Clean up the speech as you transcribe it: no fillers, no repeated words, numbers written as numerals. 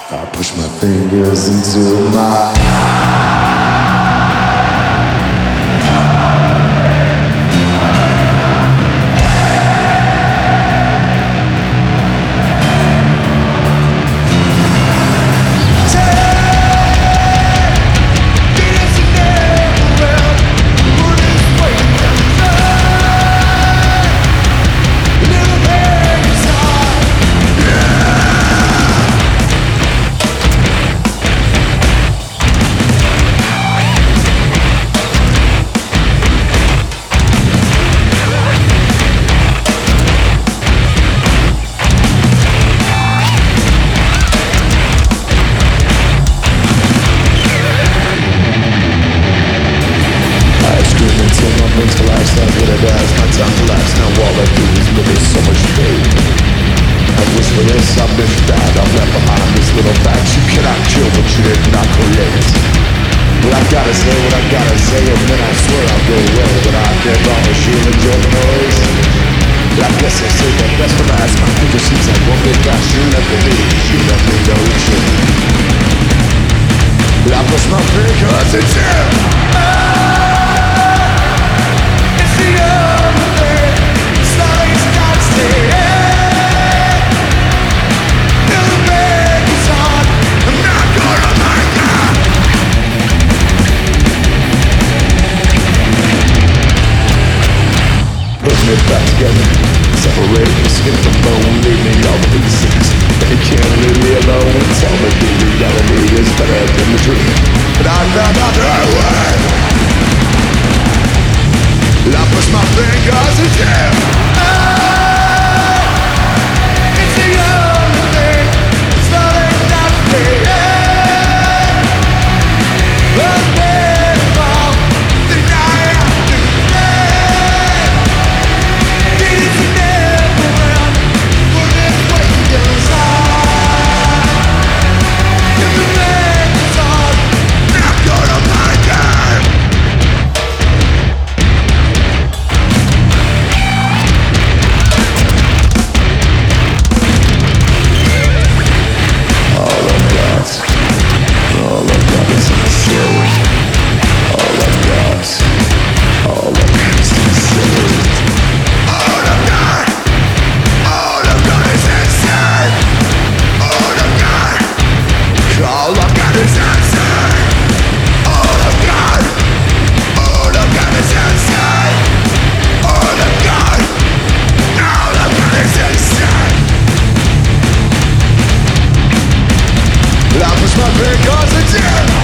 I push my fingers into my mental lifestyle, what it does, my time collapse. Now all I do is live in so much pain. I wish for this, I've been bad, I'm left behind this little fact. You cannot kill what you did not create. Well, I gotta say what I gotta say, and then I swear I'll go away. But I can't promise you'll enjoy the noise. But I guess I'll say the best for last. My future seems like one big flash. You never leave, you never know shit. But I push my fingers into it back together. Separate the skin from bone. Leave me all the pieces. And you can't leave me alone. Tell me the reality is better than the dream. But I found out the right way. I push my fingers in jail. It's the only thing that's falling down to me. My big cause it's here.